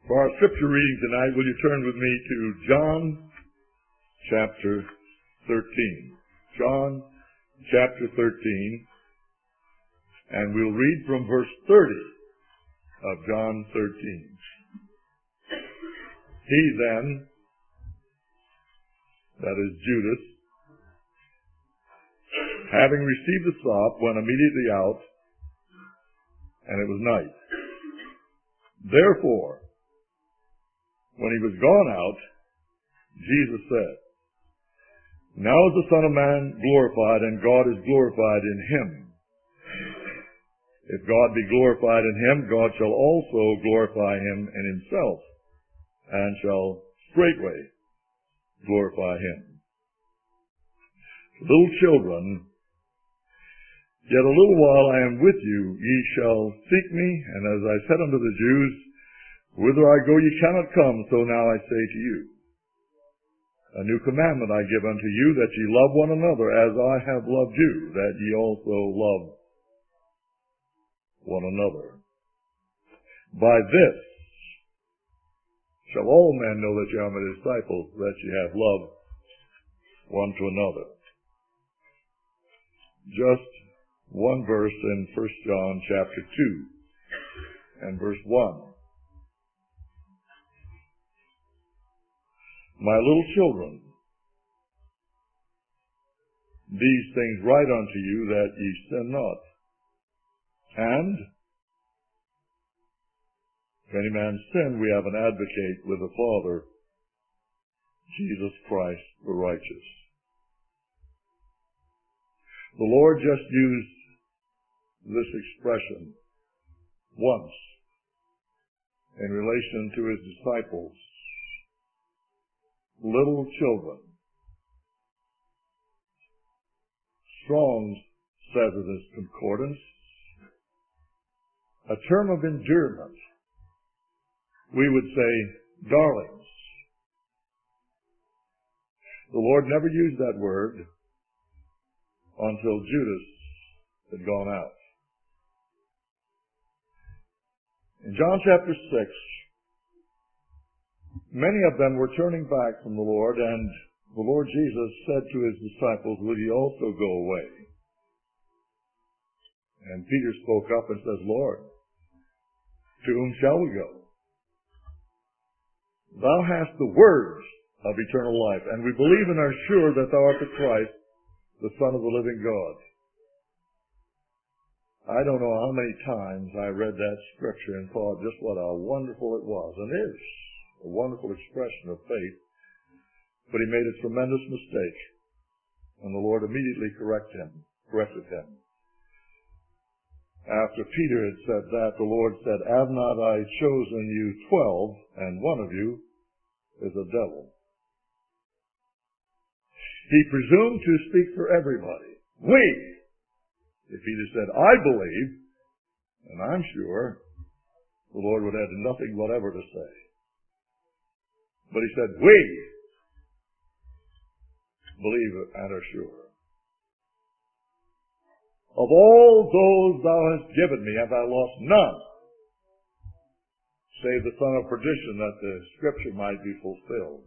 For our scripture reading tonight, will you turn with me to John chapter 13. John chapter 13, and we'll read from verse 30 of John 13. He then, that is Judas, having received the sop, went immediately out, and it was night. Therefore, when he was gone out, Jesus said, Now is the Son of Man glorified, and God is glorified in him. If God be glorified in him, God shall also glorify him in himself, and shall straightway glorify him. Little children, yet a little while I am with you, ye shall seek me, and as I said unto the Jews, Whither I go ye cannot come, so now I say to you. A new commandment I give unto you, that ye love one another as I have loved you, that ye also love one another. By this shall all men know that ye are my disciples, that ye have love one to another. Just one verse in 1 John chapter 2 and verse 1. My little children, these things write unto you, that ye sin not. And if any man sin, we have an advocate with the Father, Jesus Christ the righteous. The Lord just used this expression once in relation to his disciples, little children. Strong's says in his concordance, a term of endearment. We would say darlings. The Lord never used that word until Judas had gone out. In John chapter 6, many of them were turning back from the Lord, and the Lord Jesus said to his disciples, Will ye also go away? And Peter spoke up and says, Lord, to whom shall we go? Thou hast the words of eternal life, and we believe and are sure that thou art the Christ, the Son of the living God. I don't know how many times I read that scripture and thought just what a wonderful it was, and is a wonderful expression of faith. But he made a tremendous mistake, and the Lord immediately corrected him. After Peter had said that, the Lord said, Have not I chosen you 12, and one of you is a devil? He presumed to speak for everybody. We! If he'd have said, I believe, and I'm sure, the Lord would have had nothing whatever to say. But he said, we believe and are sure. Of all those thou hast given me, have I lost none, save the son of perdition, that the scripture might be fulfilled.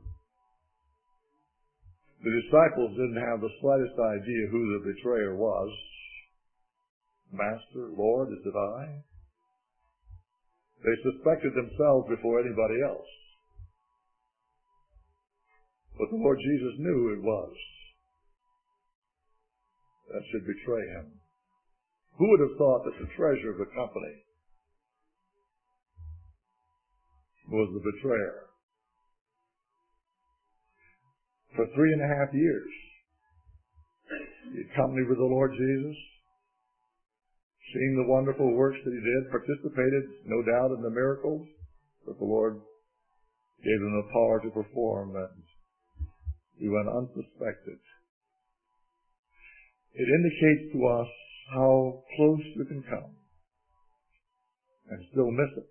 The disciples didn't have the slightest idea who the betrayer was. Master, Lord, is it I? They suspected themselves before anybody else. But the Lord Jesus knew who it was that should betray him. Who would have thought that the treasure of the company was the betrayer? For 3.5 years, he accompanied with the Lord Jesus, seeing the wonderful works that he did, participated, no doubt, in the miracles that the Lord gave him the power to perform, and he went unsuspected. It indicates to us how close you can come and still miss it.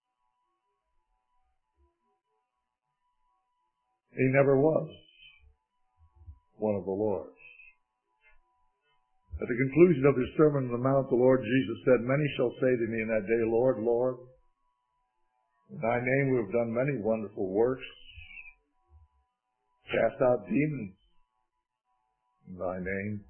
He never was one of the Lord's. At the conclusion of his Sermon on the Mount, the Lord Jesus said, Many shall say to me in that day, Lord, Lord, In thy name we have done many wonderful works, cast out demons in thy name.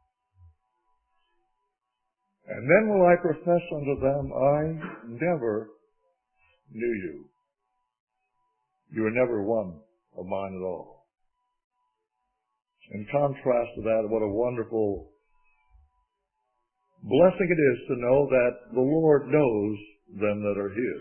And then will I profess unto them, I never knew you. You were never one of mine at all. In contrast to that, what a wonderful blessing it is to know that the Lord knows them that are His.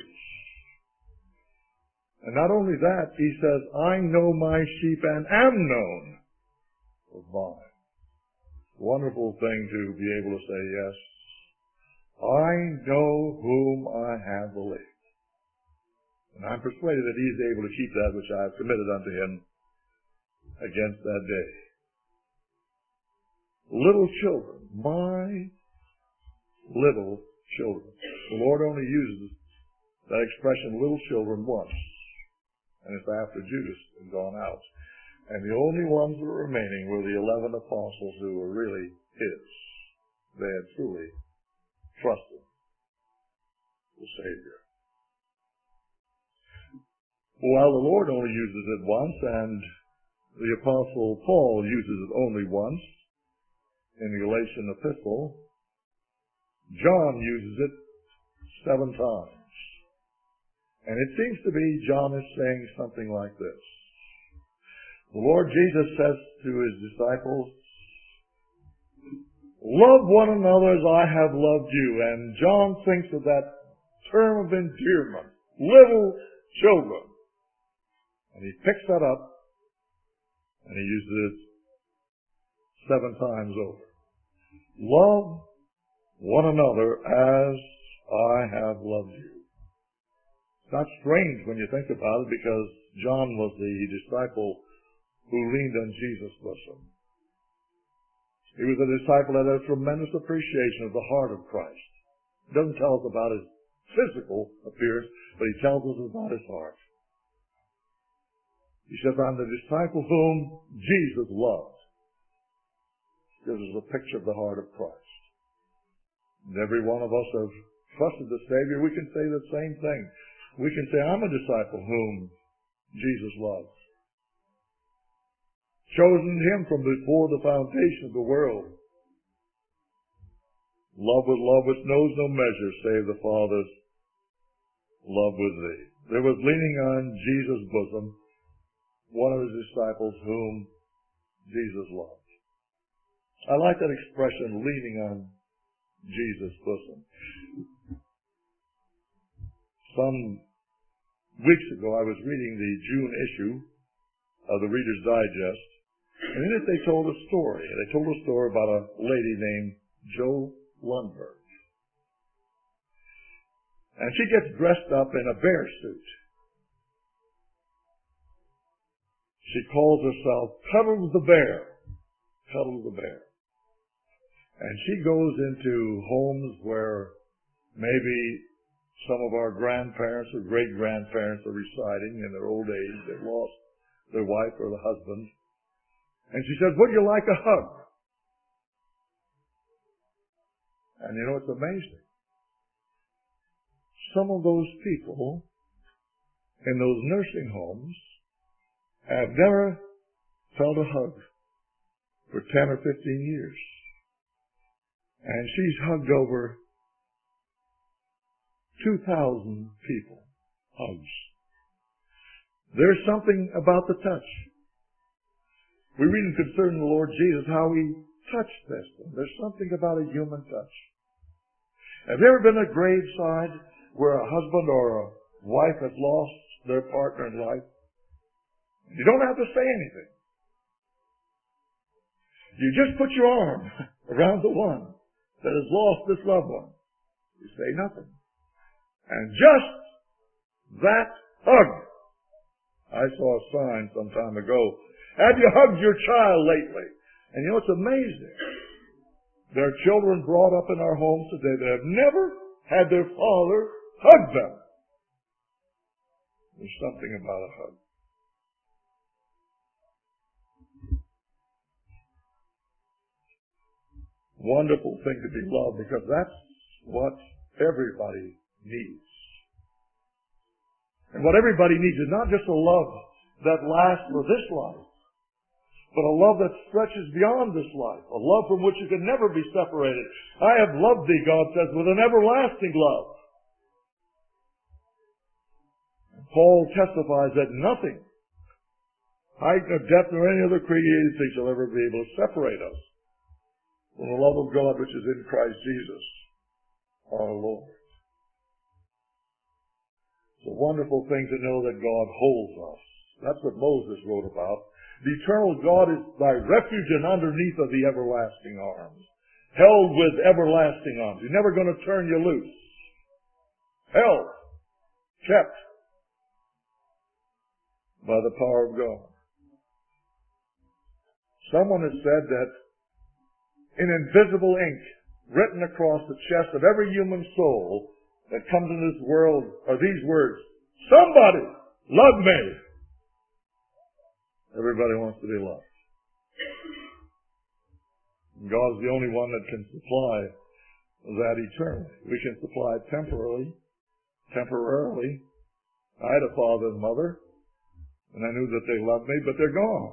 And not only that, He says, I know my sheep and am known of mine. Wonderful thing to be able to say, yes, I know whom I have believed. And I'm persuaded that He is able to keep that which I have committed unto Him against that day. Little children, my little children. The Lord only uses that expression, little children, once. And it's after Judas had gone out. And the only ones that were remaining were the 11 apostles who were really His. They had truly trusted the Savior. While the Lord only uses it once, and the Apostle Paul uses it only once in the Galatian epistle, John uses it 7 times. And it seems to be John is saying something like this. The Lord Jesus says to His disciples, love one another as I have loved you. And John thinks of that term of endearment, little children. And he picks that up and he uses it 7 times over. Love one another as I have loved you. It's not strange when you think about it, because John was the disciple who leaned on Jesus' bosom. He was a disciple that had a tremendous appreciation of the heart of Christ. He doesn't tell us about His physical appearance, but He tells us about His heart. He says, I'm the disciple whom Jesus loved. Gives us a picture of the heart of Christ. And every one of us have trusted the Savior. We can say the same thing. We can say, I'm a disciple whom Jesus loves. Chosen Him from before the foundation of the world. Love with love which knows no measure, save the Father's love with thee. There was leaning on Jesus' bosom one of His disciples whom Jesus loved. I like that expression, leaning on Jesus' bosom. Some weeks ago, I was reading the June issue of the Reader's Digest, and in it they told a story. They told a story about a lady named Jo Lundberg. And she gets dressed up in a bear suit. She calls herself Cuddles the Bear. Cuddles the Bear. And she goes into homes where maybe some of our grandparents or great-grandparents are residing in their old age. They've lost their wife or the husband. And she says, would you like a hug? And you know, it's amazing. Some of those people in those nursing homes have never felt a hug for 10 or 15 years. And she's hugged over 2,000 people. Hugs. There's something about the touch. We read concerning the Lord Jesus how He touched this. There's something about a human touch. Have you ever been at a graveside where a husband or a wife has lost their partner in life? You don't have to say anything. You just put your arm around the one that has lost this loved one. You say nothing. And just that hug. I saw a sign some time ago. Have you hugged your child lately? And you know, it's amazing. There are children brought up in our homes today that have never had their father hug them. There's something about a hug. Wonderful thing to be loved, because that's what everybody needs. And what everybody needs is not just a love that lasts for this life, but a love that stretches beyond this life, a love from which you can never be separated. I have loved thee, God says, with an everlasting love. Paul testifies that nothing, height nor depth nor any other created thing shall ever be able to separate us from the love of God which is in Christ Jesus, our Lord. It's a wonderful thing to know that God holds us. That's what Moses wrote about. The eternal God is thy refuge and underneath of the everlasting arms. Held with everlasting arms. He's never going to turn you loose. Held. Kept. By the power of God. Someone has said that in invisible ink written across the chest of every human soul that comes into this world are these words: somebody love me. Everybody wants to be loved. God is the only one that can supply that eternally. We can supply it temporarily. I had a father and mother, and I knew that they loved me, but they're gone.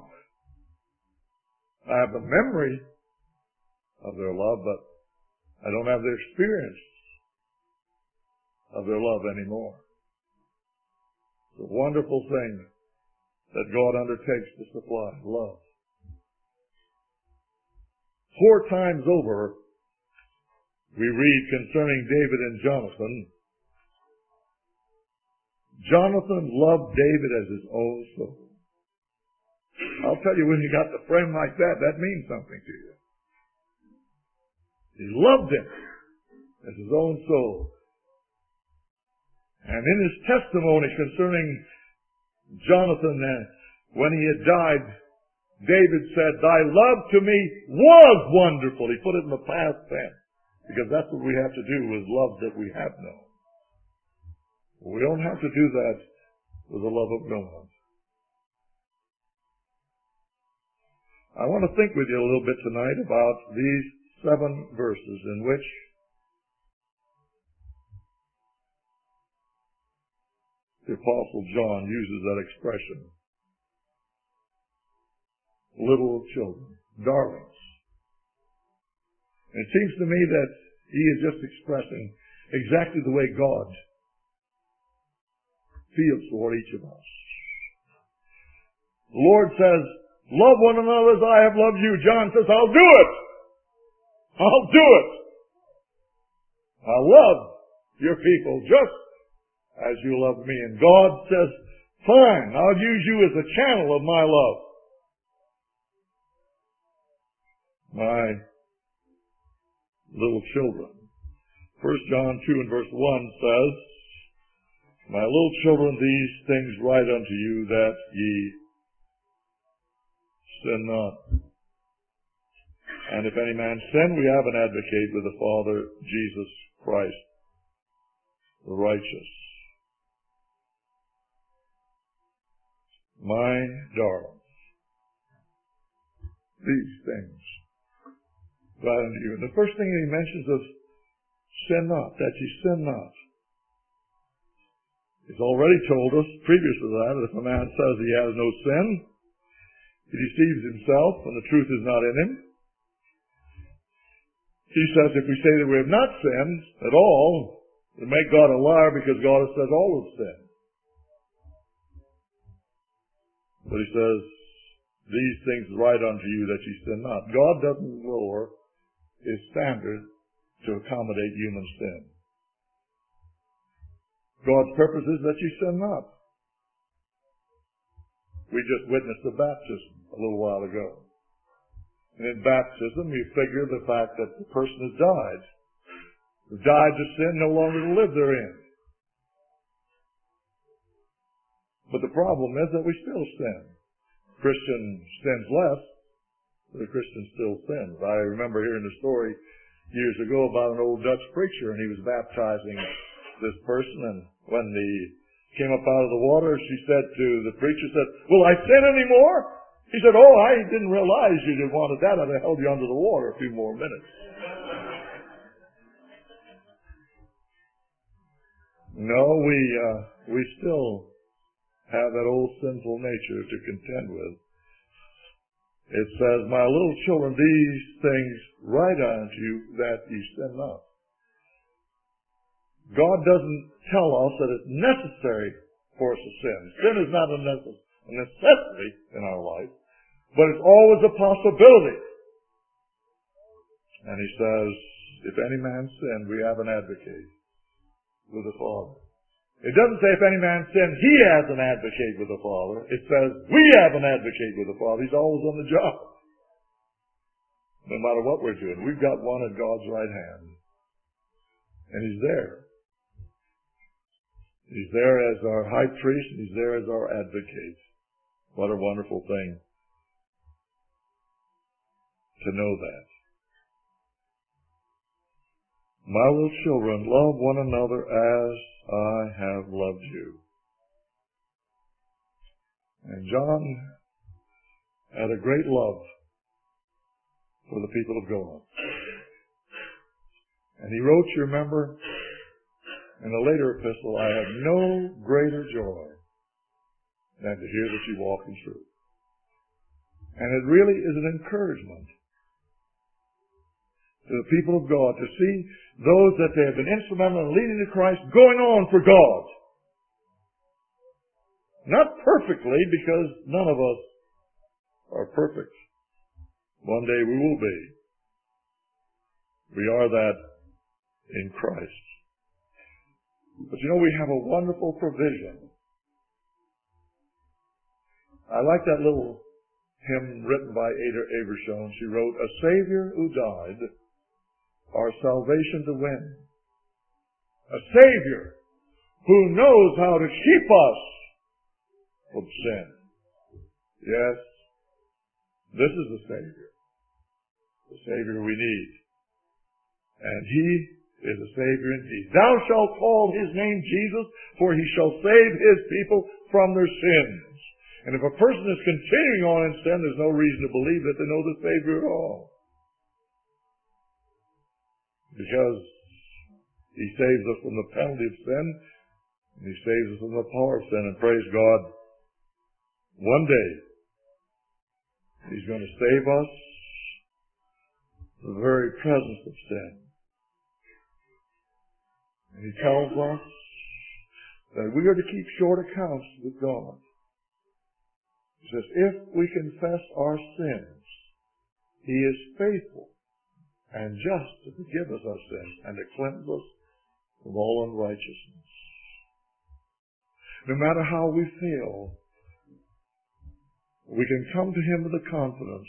I have the memory of their love, but I don't have the experience of their love anymore. It's a wonderful thing that God undertakes to supply love. 4 times over, we read concerning David and Jonathan. Jonathan loved David as his own soul. I'll tell you, when you got a friend like that, that means something to you. He loved him as his own soul. And in his testimony concerning Jonathan, when he had died, David said, thy love to me was wonderful. He put it in the past tense, because that's what we have to do with love that we have known. We don't have to do that with the love of God. I want to think with you a little bit tonight about these 7 verses in which the Apostle John uses that expression. Little children, darlings. And it seems to me that he is just expressing exactly the way God feels toward each of us. The Lord says, love one another as I have loved you. John says, I'll do it. I'll do it. I'll love your people just as you love me. And God says, fine, I'll use you as a channel of my love. My little children. 1 John 2 and verse 1 says, my little children, these things write unto you that ye sin not. And if any man sin, we have an advocate with the Father, Jesus Christ, the righteous. My darlings, these things write unto you. And the first thing he mentions is sin not, that ye sin not. He's already told us, previous to that, if a man says he has no sin, he deceives himself and the truth is not in him. He says if we say that we have not sinned at all, we make God a liar because God has said all have sinned. But he says, these things write unto you that ye sin not. God doesn't lower his standard to accommodate human sin. God's purpose is that you sin not. We just witnessed the baptism a little while ago. And in baptism, you figure the fact that the person has died. Who died to sin, no longer to live therein. But the problem is that we still sin. Christian sins less, but a Christian still sins. I remember hearing a story years ago about an old Dutch preacher, and he was baptizing this person, and when he came up out of the water, she said to the preacher, will I sin anymore? He said, oh, I didn't realize you wanted that. I'd have held you under the water a few more minutes. No, we still have that old sinful nature to contend with. It says, my little children, these things write unto you that ye sin not. God doesn't tell us that it's necessary for us to sin. Sin is not a necessity in our life, but it's always a possibility. And he says, if any man sin, we have an advocate with the Father. It doesn't say if any man sin, he has an advocate with the Father. It says we have an advocate with the Father. He's always on the job. No matter what we're doing, we've got one at God's right hand. And he's there. He's there as our high priest, and he's there as our advocate. What a wonderful thing to know that. My little children, love one another as I have loved you. And John had a great love for the people of God. And he wrote, you remember, in a later epistle, I have no greater joy than to hear that you walk in truth. And it really is an encouragement to the people of God to see those that they have been instrumental in leading to Christ going on for God. Not perfectly, because none of us are perfect. One day we will be. We are that in Christ. But you know, we have a wonderful provision. I like that little hymn written by Ada Avershone. She wrote, a Savior who died our salvation to win. A Savior who knows how to keep us from sin. Yes, this is the Savior we need. And He is a Savior indeed. Thou shalt call His name Jesus, for He shall save His people from their sins. And if a person is continuing on in sin, there's no reason to believe that they know the Savior at all. Because He saves us from the penalty of sin, and He saves us from the power of sin. And praise God, one day He's going to save us from the very presence of sin. And He tells us that we are to keep short accounts with God. He says, if we confess our sins, He is faithful and just to forgive us our sins and to cleanse us from all unrighteousness. No matter how we fail, we can come to Him with the confidence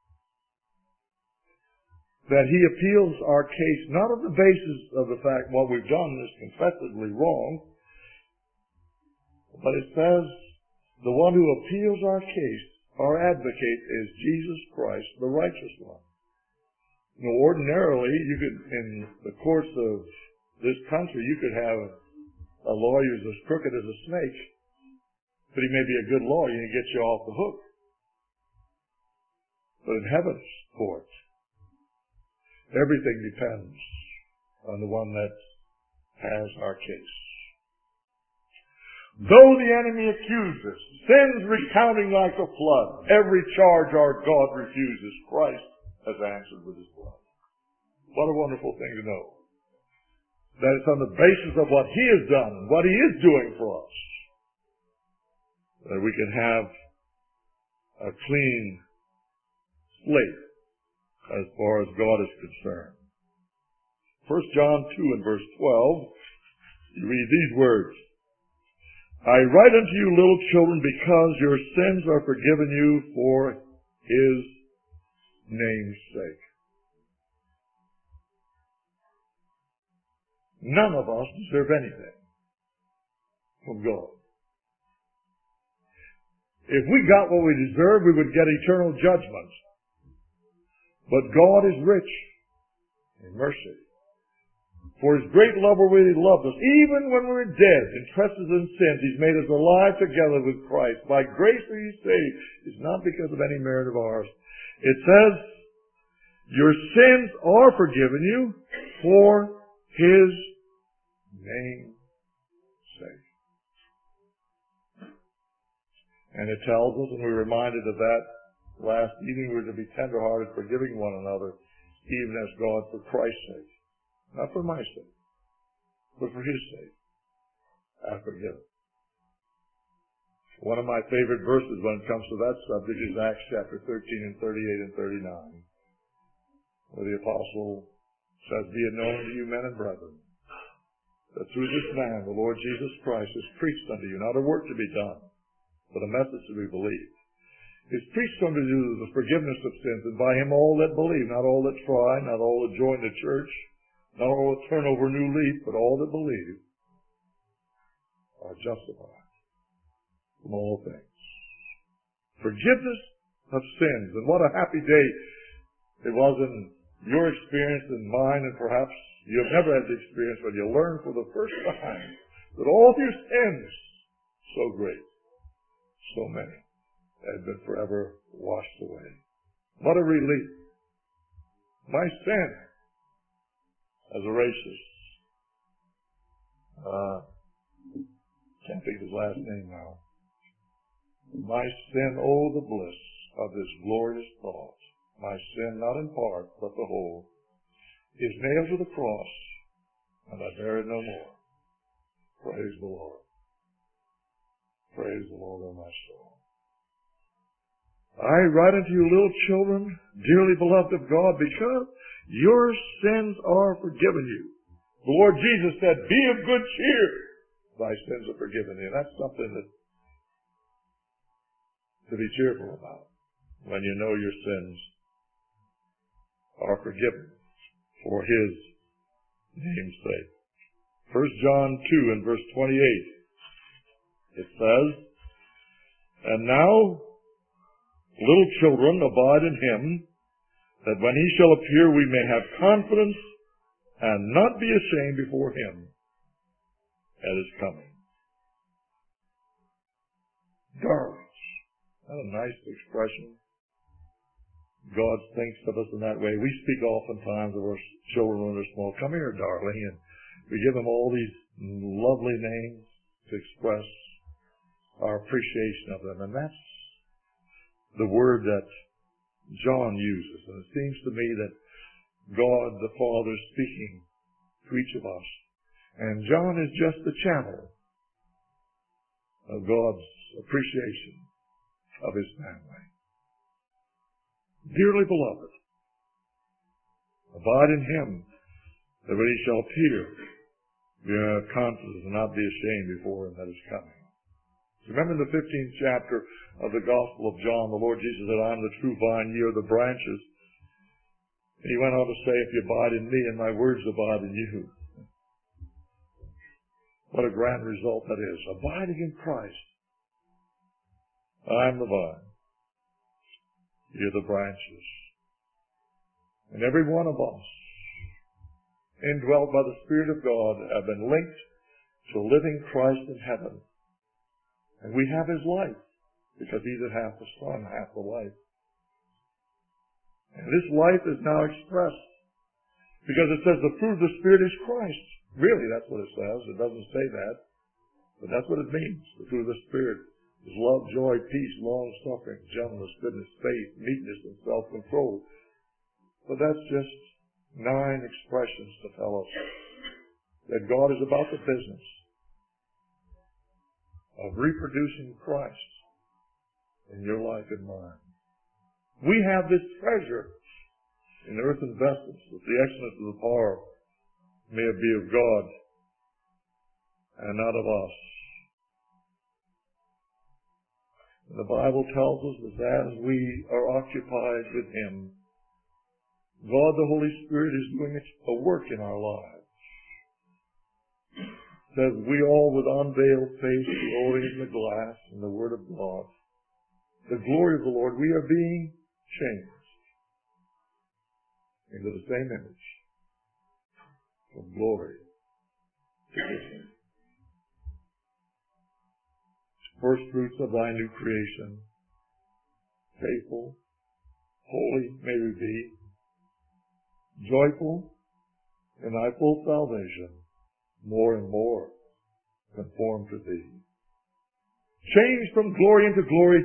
that He appeals our case not on the basis of the fact what we've done is confessedly wrong, but it says the one who appeals our case, our advocate, is Jesus Christ, the righteous one. You know, ordinarily, you could, in the courts of this country, you could have a lawyer who's as crooked as a snake, but he may be a good lawyer and he gets you off the hook. But in heaven's court, everything depends on the one that has our case. Though the enemy accuses, sins recounting like a flood, every charge our God refuses, Christ has answered with His blood. What a wonderful thing to know. That it's on the basis of what He has done and what He is doing for us that we can have a clean slate as far as God is concerned. 1 John 2 and verse 12, you read these words. I write unto you, little children, because your sins are forgiven you for His name's sake. None of us deserve anything from God. If we got what we deserve, we would get eternal judgment. But God is rich in mercy. For His great love wherewith He loved us, even when we were dead in trespasses and sins, He's made us alive together with Christ. By grace are you saved. It's not because of any merit of ours. It says, your sins are forgiven you for His name's sake. And it tells us, and we're reminded of that last evening, we're to be tenderhearted, forgiving one another, even as God, for Christ's sake. Not for my sake, but for His sake, hath forgiven. One of my favorite verses when it comes to that subject is Acts chapter 13 and 38 and 39, where the apostle says, "Be it known to you, men and brethren, that through this man, the Lord Jesus Christ, is preached unto you, not a work to be done, but a message to be believed. Is preached unto you the forgiveness of sins, and by Him all that believe, not all that try, not all that join the church, not all that turn over new leaf, but all that believe are justified from all things." Forgiveness of sins. And what a happy day it was in your experience and mine, and perhaps you have never had the experience when you learn for the first time that all your sins, so great, so many, had been forever washed away. What a relief. My sin as a racist, can't think of his last name now. My sin, oh, the bliss of this glorious thought. My sin, not in part, but the whole, is nailed to the cross, and I bear it no more. Praise the Lord. Praise the Lord, O my soul. I write unto you, little children, dearly beloved of God, because your sins are forgiven you. The Lord Jesus said, "Be of good cheer. Thy sins are forgiven thee." And that's something that to be cheerful about when you know your sins are forgiven for His name's sake. 1 John 2 and verse 28. It says, "And now, little children, abide in Him, that when He shall appear we may have confidence and not be ashamed before Him at His coming." Darlings. That's a nice expression. God thinks of us in that way. We speak oftentimes of our children when they're small. "Come here, darling," and we give them all these lovely names to express our appreciation of them. And that's the word that John uses. And it seems to me that God the Father is speaking to each of us. And John is just the channel of God's appreciation of His family. Dearly beloved, abide in Him, that when He shall appear, we have confidence and not be ashamed before Him that is coming. Remember in the 15th chapter of the Gospel of John, the Lord Jesus said, "I am the true vine, ye are the branches." And He went on to say, "If you abide in me and my words abide in you." What a grand result that is. Abiding in Christ. I am the vine. You're the branches. And every one of us, indwelt by the Spirit of God, have been linked to a living Christ in heaven. And we have His life, because He's half the Son, half the life. And this life is now expressed, because it says the fruit of the Spirit is Christ. Really, that's what it says. It doesn't say that, but that's what it means. The fruit of the Spirit is love, joy, peace, long-suffering, gentleness, goodness, faith, meekness, and self-control. But that's just 9 expressions to tell us that God is about the business of reproducing Christ in your life and mine. We have this treasure in earthen vessels, that the excellence of the power may be of God and not of us. And the Bible tells us that as we are occupied with Him, God the Holy Spirit is doing a work in our lives. It says, "We all with unveiled face, glory in the glass and the Word of God, the glory of the Lord, we are being changed into the same image, from glory to glory." First fruits of thy new creation, faithful, holy may we be, joyful in thy full salvation, more and more conformed to thee. changed from glory into glory,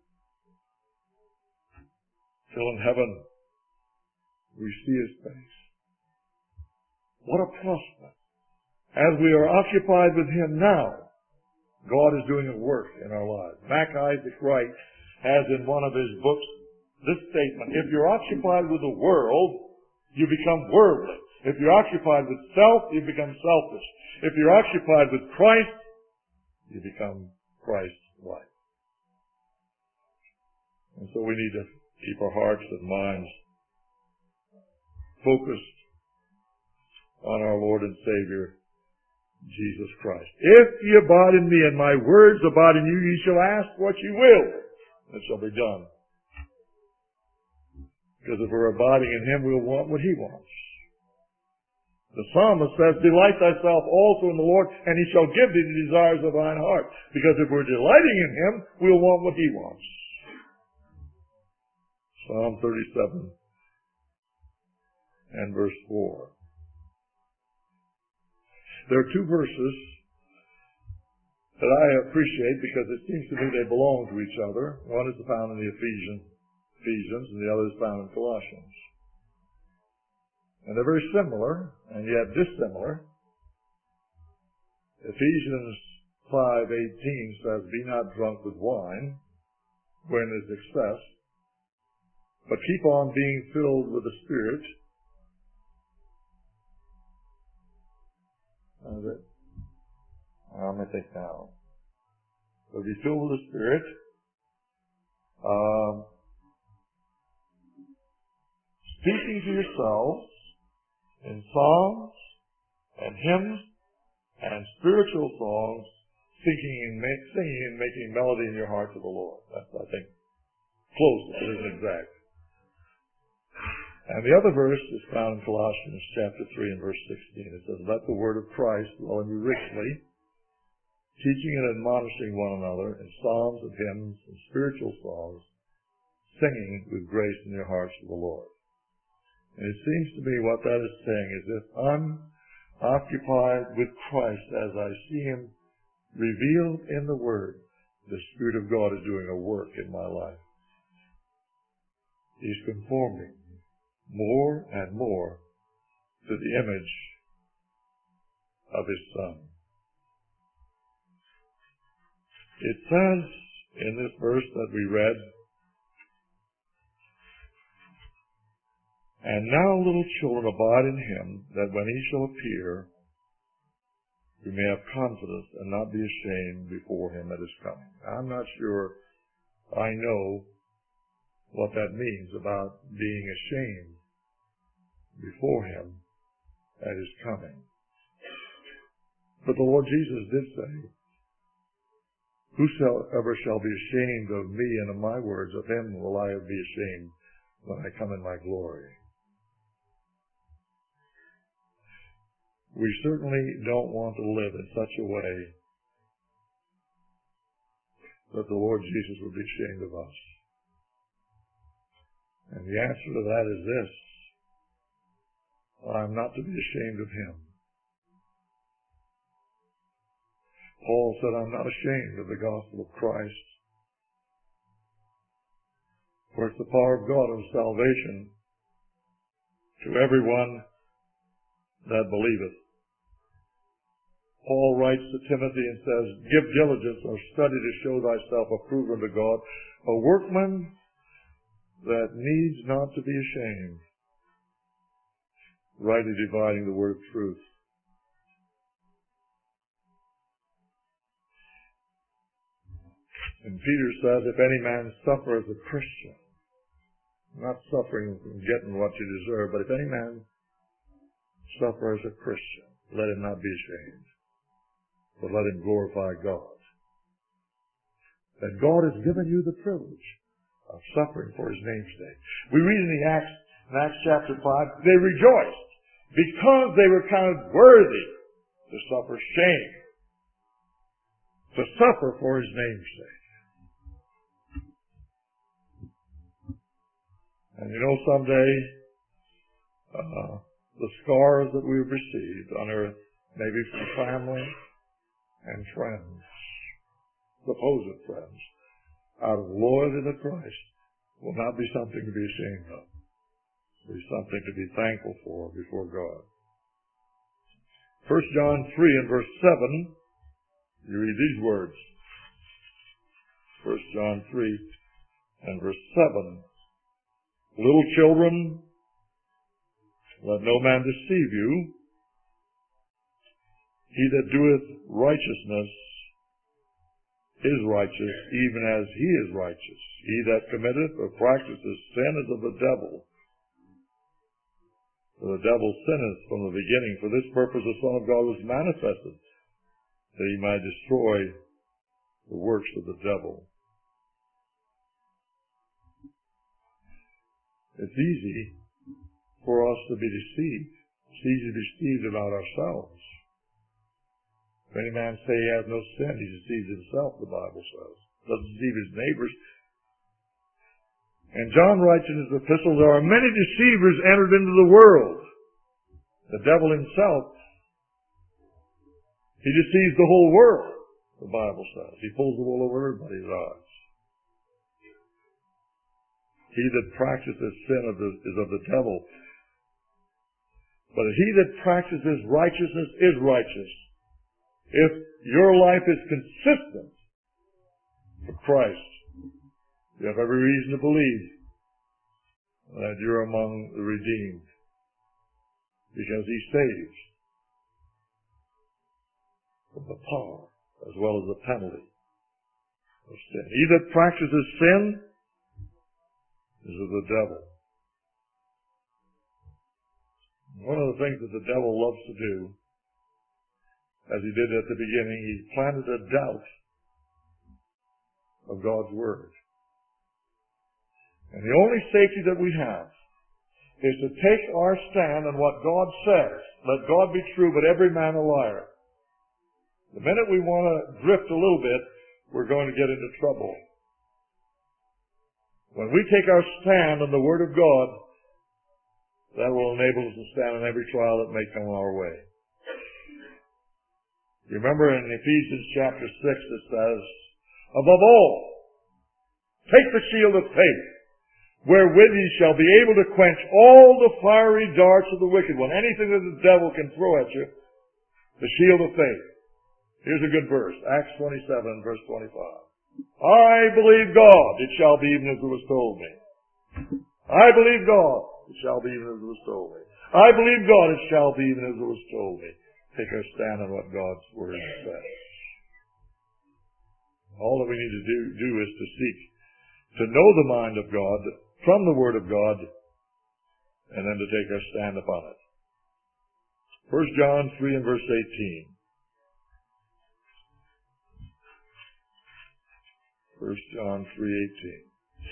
till in heaven we see His face. What a prospect. As we are occupied with Him now, God is doing a work in our lives. Mac Isaac Wright has in one of his books this statement: if you're occupied with the world, you become worldly. If you're occupied with self, you become selfish. If you're occupied with Christ, you become Christ-like. And so we need to keep our hearts and minds focused on our Lord and Savior, Jesus Christ. If ye abide in me and my words abide in you, ye shall ask what ye will, and it shall be done. Because if we're abiding in Him, we'll want what He wants. The psalmist says, delight thyself also in the Lord, and He shall give thee the desires of thine heart. Because if we're delighting in Him, we'll want what He wants. Psalm 37 and verse 4. There are two verses that I appreciate because it seems to me they belong to each other. One is found in the Ephesians, and the other is found in Colossians. And they're very similar, and yet dissimilar. Ephesians 5:18 says, be not drunk with wine, wherein is excess, but keep on being filled with the Spirit. Let me think now. So be filled with the Spirit. Speaking to yourselves in songs and hymns and spiritual songs, singing and making melody in your heart to the Lord. That's, I think, close. It isn't exact. And the other verse is found in Colossians chapter 3 and verse 16. It says, let the word of Christ dwell in you richly, teaching and admonishing one another in psalms and hymns and spiritual songs, singing with grace in your hearts to the Lord. And it seems to me what that is saying is, if I'm occupied with Christ as I see Him revealed in the Word, the Spirit of God is doing a work in my life. He's conforming more and more to the image of His Son. It says in this verse that we read, and now, little children, abide in Him, that when He shall appear, we may have confidence and not be ashamed before Him at His coming. I'm not sure I know what that means about being ashamed before Him at His coming. But the Lord Jesus did say, whosoever shall be ashamed of me and of my words, of him will I be ashamed when I come in my glory. We certainly don't want to live in such a way that the Lord Jesus would be ashamed of us. And the answer to that is this: I'm not to be ashamed of Him. Paul said, I'm not ashamed of the gospel of Christ, for it's the power of God of salvation to everyone that believeth. Paul writes to Timothy and says, give diligence or study to show thyself approved unto God, a workman that needs not to be ashamed, rightly dividing the word of truth. And Peter says, if any man suffer as a Christian, not suffering from getting what you deserve, but if any man suffer as a Christian, let him not be ashamed, but let him glorify God. That God has given you the privilege of suffering for His name's sake. We read in Acts chapter 5, they rejoiced because they were counted worthy to suffer shame, to suffer for His name's sake. And you know, someday, the scars that we've received on earth, maybe from family and friends, supposed friends, out of loyalty to Christ, will not be something to be ashamed of. It will be something to be thankful for before God. 1 John 3 and verse 7, you read these words. 1 John 3 and verse 7. Little children, let no man deceive you. He that doeth righteousness is righteous, even as he is righteous. He that committeth or practiseth sin is of the devil. For the devil sinneth from the beginning. For this purpose the Son of God was manifested, that he might destroy the works of the devil. It's easy for us to be deceived. It's easy to be deceived about ourselves. If any man say he has no sin, he deceives himself, the Bible says. Doesn't deceive his neighbors. And John writes in his epistle, there are many deceivers entered into the world. The devil himself, he deceives the whole world, the Bible says. He pulls the wool over everybody's eyes. He that practices sin is of the devil. But he that practices righteousness is righteous. If your life is consistent with Christ, you have every reason to believe that you're among the redeemed, because he saves from the power as well as the penalty of sin. He that practices sin is of the devil. One of the things that the devil loves to do, as he did at the beginning, he planted a doubt of God's Word. And the only safety that we have is to take our stand on what God says. Let God be true, but every man a liar. The minute we want to drift a little bit, we're going to get into trouble. When we take our stand on the Word of God, that will enable us to stand in every trial that may come our way. You remember in Ephesians chapter 6 it says, above all, take the shield of faith, wherewith ye shall be able to quench all the fiery darts of the wicked one. Anything that the devil can throw at you, the shield of faith. Here's a good verse, Acts 27, verse 25. I believe God, it shall be even as it was told me. I believe God, it shall be even as it was told me. I believe God, it shall be even as it was told me. Take our stand on what God's Word says. All that we need to do is to seek to know the mind of God from the Word of God, and then to take our stand upon it. 1 John 3 and verse 18. 1 John 3:18.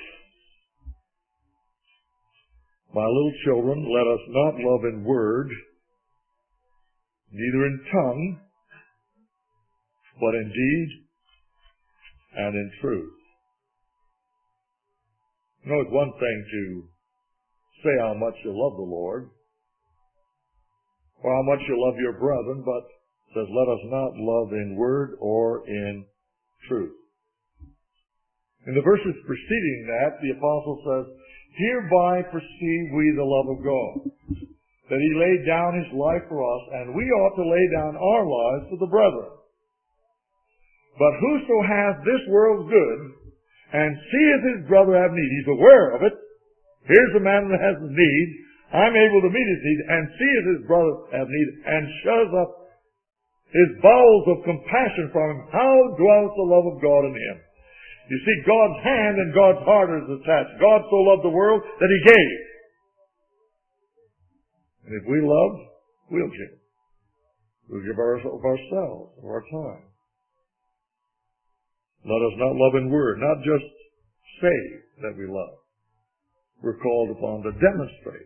My little children, let us not love in word, neither in tongue, but in deed and in truth. You know, it's one thing to say how much you love the Lord, or how much you love your brethren, but it says, let us not love in word or in truth. In the verses preceding that, the apostle says, hereby perceive we the love of God, that he laid down his life for us, and we ought to lay down our lives for the brethren. But whoso hath this world's good, and seeth his brother have need, he's aware of it. Here's a man that has need, I'm able to meet his need, and seeth his brother have need, and shuts up his bowels of compassion from him. How dwelleth the love of God in him? You see, God's hand and God's heart is attached. God so loved the world that he gave. And if we love, we'll give. We'll give of ourselves, of our time. Let us not love in word, not just say that we love. We're called upon to demonstrate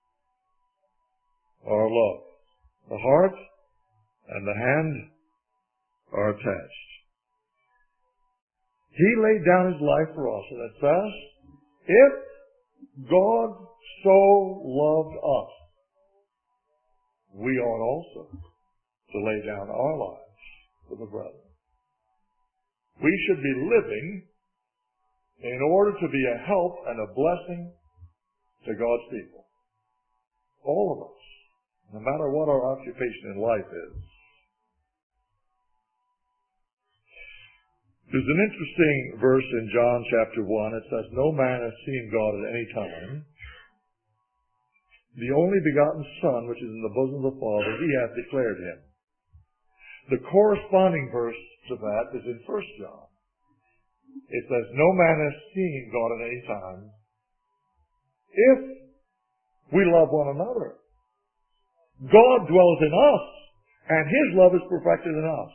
our love. The heart and the hand are attached. He laid down his life for us, and it says, if God so loved us, we ought also to lay down our lives for the brethren. We should be living in order to be a help and a blessing to God's people. All of us, no matter what our occupation in life is. There's an interesting verse in John chapter 1. It says, no man has seen God at any time. The only begotten Son, which is in the bosom of the Father, he hath declared him. The corresponding verse to that is in 1 John. It says, no man has seen God at any time if we love one another. God dwells in us, and his love is perfected in us.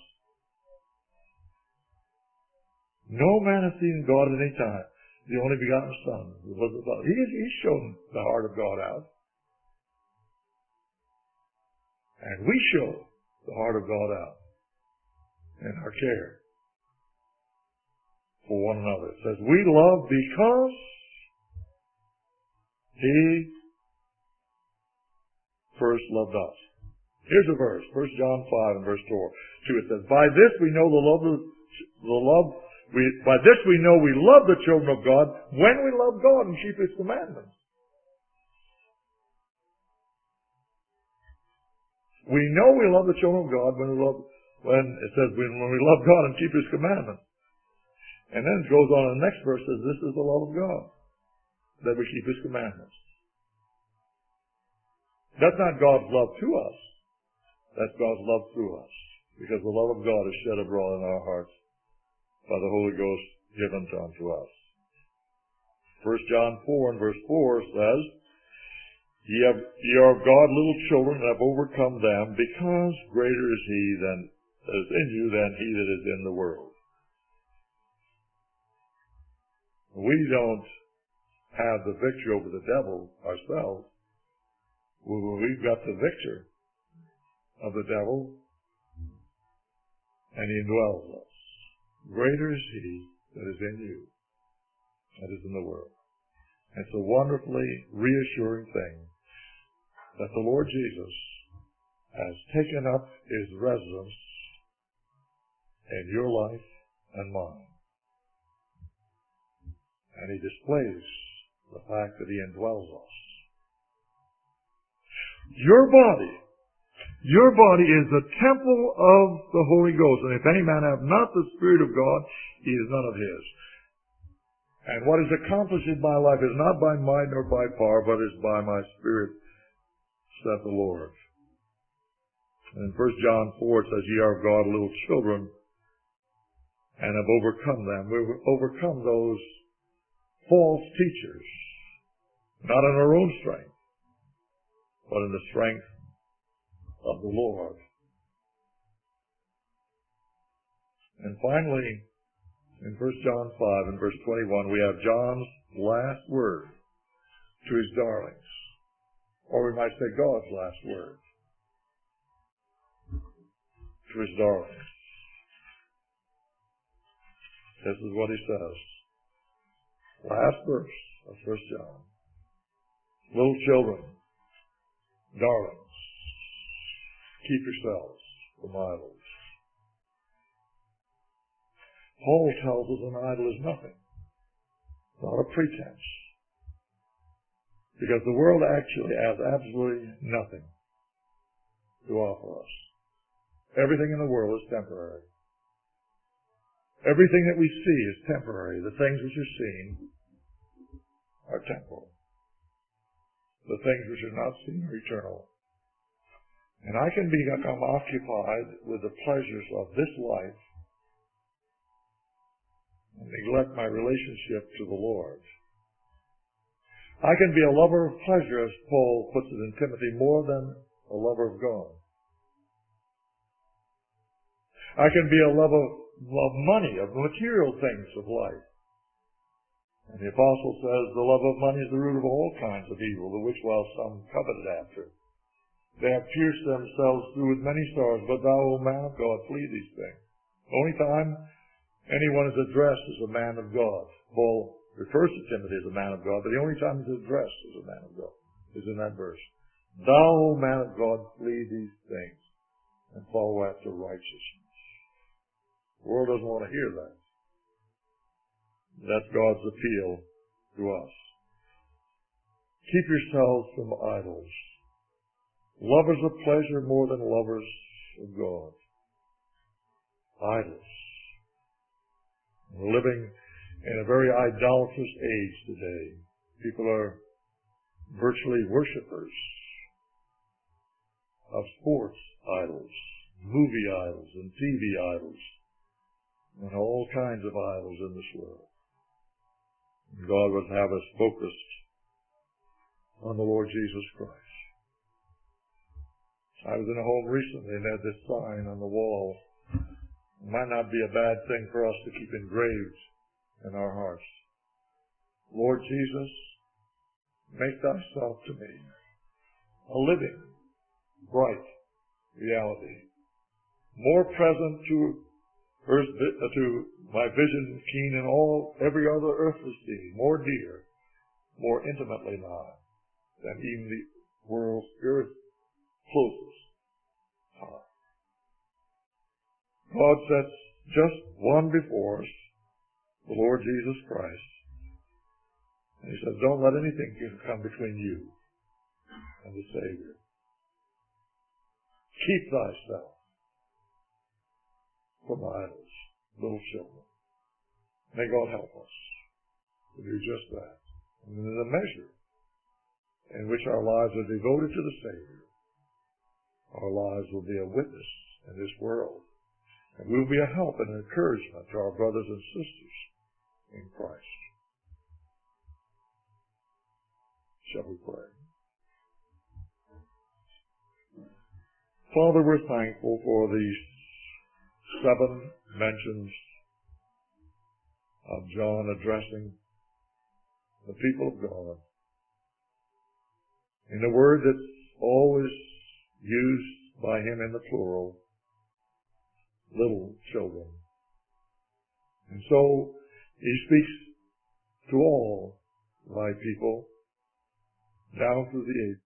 No man has seen God at any time. The only begotten Son. He's shown the heart of God out. And we show the heart of God out in our care for one another. It says, we love because he first loved us. Here's a verse, 1 John 5 and verse 2. It says, by this we know by this we know we love the children of God when we love God and keep his commandments. We know we love the children of God when we love God and keep his commandments. And then it goes on in the next verse, says, this is the love of God, that we keep his commandments. That's not God's love to us. That's God's love through us. Because the love of God is shed abroad in our hearts by the Holy Ghost given unto us. 1 John 4 and verse 4 says, Ye are of God little children and have overcome them, because greater is he that is in you than he that is in the world. We don't have the victory over the devil ourselves. We've got the victor of the devil, and he indwells us. Greater is he that is in you, that is in the world. It's a wonderfully reassuring thing that the Lord Jesus has taken up his residence in your life and mine. And he displays the fact that he indwells us. Your body is the temple of the Holy Ghost. And if any man have not the Spirit of God, he is none of his. And what is accomplished in my life is not by might nor by power, but is by my Spirit, saith the Lord. And in 1 John 4 it says, Ye are of God little children, and have overcome them. We've overcome those false teachers, not in our own strength, but in the strength of the Lord. And finally, in 1 John 5 and verse 21, we have John's last word to his darlings. Or we might say God's last word to his darlings. This is what he says. Last verse of 1 John. Little children, darlings, keep yourselves from idols. Paul tells us an idol is nothing, not a pretense. Because the world actually has absolutely nothing to offer us. Everything in the world is temporary. Everything that we see is temporary. The things which are seen are temporal. The things which are not seen are eternal. And I can become occupied with the pleasures of this life and neglect my relationship to the Lord. I can be a lover of pleasure, as Paul puts it in Timothy, more than a lover of God. I can be a lover of money, of material things of life. And the apostle says, the love of money is the root of all kinds of evil, the which while some coveted after. They have pierced themselves through with many sorrows, but thou, O man of God, flee these things. The only time anyone is addressed as a man of God. Paul refers to Timothy as a man of God, but the only time he's addressed as a man of God is in that verse. Thou, O man of God, flee these things and follow after righteousness. The world doesn't want to hear that. That's God's appeal to us. Keep yourselves from idols. Lovers of pleasure more than lovers of God. Idols. We're living in a very idolatrous age today. People are virtually worshipers of sports idols, movie idols, and TV idols, and all kinds of idols in this world. God would have us focused on the Lord Jesus Christ. I was in a home recently and had this sign on the wall. It might not be a bad thing for us to keep engraved in our hearts. Lord Jesus, make thyself to me a living, bright reality, more present to my vision keen in every other earthly scene, more dear, more intimately nigh than even the world's closest tie. God sets just one before us, the Lord Jesus Christ. And he says, don't let anything come between you and the Savior. Keep thyself from idols, little children. May God help us to do just that. And in the measure in which our lives are devoted to the Savior, our lives will be a witness in this world. And we will be a help and an encouragement to our brothers and sisters in Christ. Shall we pray? Father, we're thankful for these 7 mentions of John addressing the people of God in a word that's always used by him in the plural, little children. And so he speaks to all thy people down through the ages.